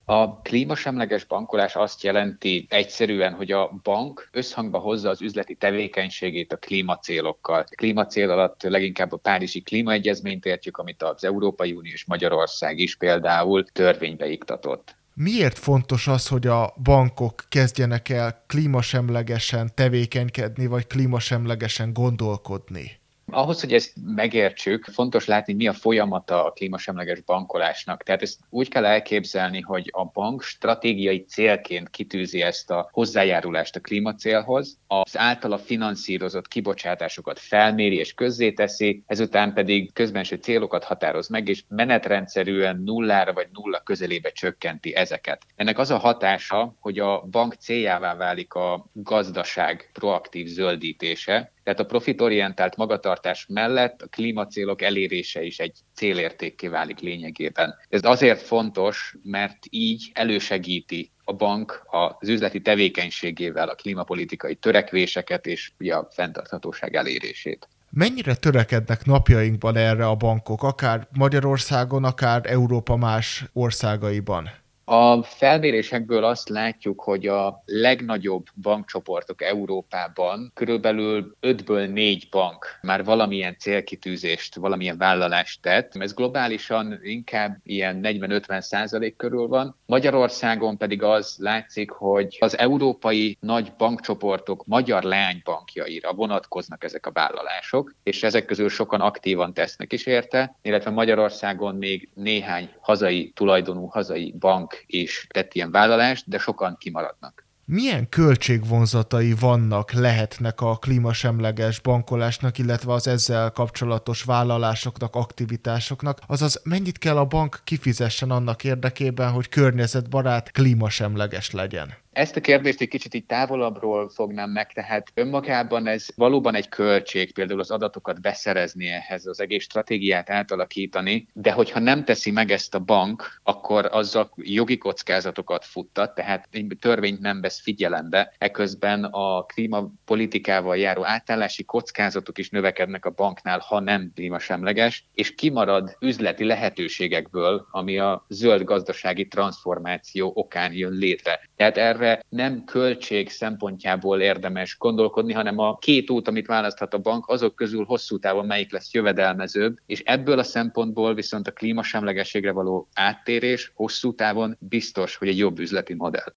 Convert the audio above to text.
A klímasemleges bankolás azt jelenti egyszerűen, hogy a bank összhangba hozza az üzleti tevékenységét a klímacélokkal. A klímacél alatt leginkább a Párizsi Klímaegyezményt értjük, amit az Európai Unió és Magyarország is például törvénybe iktatott. Miért fontos az, hogy a bankok kezdjenek el klímasemlegesen tevékenykedni, vagy klímasemlegesen gondolkodni? Ahhoz, hogy ezt megértsük, fontos látni, mi a folyamata a klímasemleges bankolásnak. Tehát ezt úgy kell elképzelni, hogy a bank stratégiai célként kitűzi ezt a hozzájárulást a klímacélhoz, az általa finanszírozott kibocsátásokat felméri és közzéteszi, ezután pedig közbenső célokat határoz meg, és menetrendszerűen nullára vagy nulla közelébe csökkenti ezeket. Ennek az a hatása, hogy a bank céljává válik a gazdaság proaktív zöldítése, tehát a profitorientált magatartás mellett a klímacélok elérése is egy célértékké válik lényegében. Ez azért fontos, mert így elősegíti a bank az üzleti tevékenységével a klímapolitikai törekvéseket és ugye a fenntarthatóság elérését. Mennyire törekednek napjainkban erre a bankok, akár Magyarországon, akár Európa más országaiban? A felmérésekből azt látjuk, hogy a legnagyobb bankcsoportok Európában körülbelül 5-ből 4 bank már valamilyen célkitűzést, valamilyen vállalást tett. Ez globálisan inkább ilyen 40-50% körül van. Magyarországon pedig az látszik, hogy az európai nagy bankcsoportok magyar leánybankjaira vonatkoznak ezek a vállalások, és ezek közül sokan aktívan tesznek is érte, illetve Magyarországon még néhány hazai tulajdonú hazai bank is tett ilyen vállalást, de sokan kimaradnak. Milyen költségvonzatai vannak, lehetnek a klímasemleges bankolásnak, illetve az ezzel kapcsolatos vállalásoknak, aktivitásoknak? Azaz mennyit kell a bank kifizessen annak érdekében, hogy környezetbarát, klímasemleges legyen? Ezt a kérdést egy kicsit így távolabbról fognám meg, tehát önmagában ez valóban egy költség, például az adatokat beszerezni ehhez, az egész stratégiát átalakítani, de hogyha nem teszi meg ezt a bank, akkor azzal jogi kockázatokat futtat, tehát egy törvényt nem vesz figyelembe, eközben a klímapolitikával járó átállási kockázatok is növekednek a banknál, ha nem klímasemleges, és kimarad üzleti lehetőségekből, ami a zöld gazdasági transformáció okán jön létre. Tehát erre nem költség szempontjából érdemes gondolkodni, hanem a két út, amit választhat a bank, azok közül hosszú távon melyik lesz jövedelmezőbb, és ebből a szempontból viszont a klímasemlegességre való áttérés hosszú távon biztos, hogy egy jobb üzleti modell.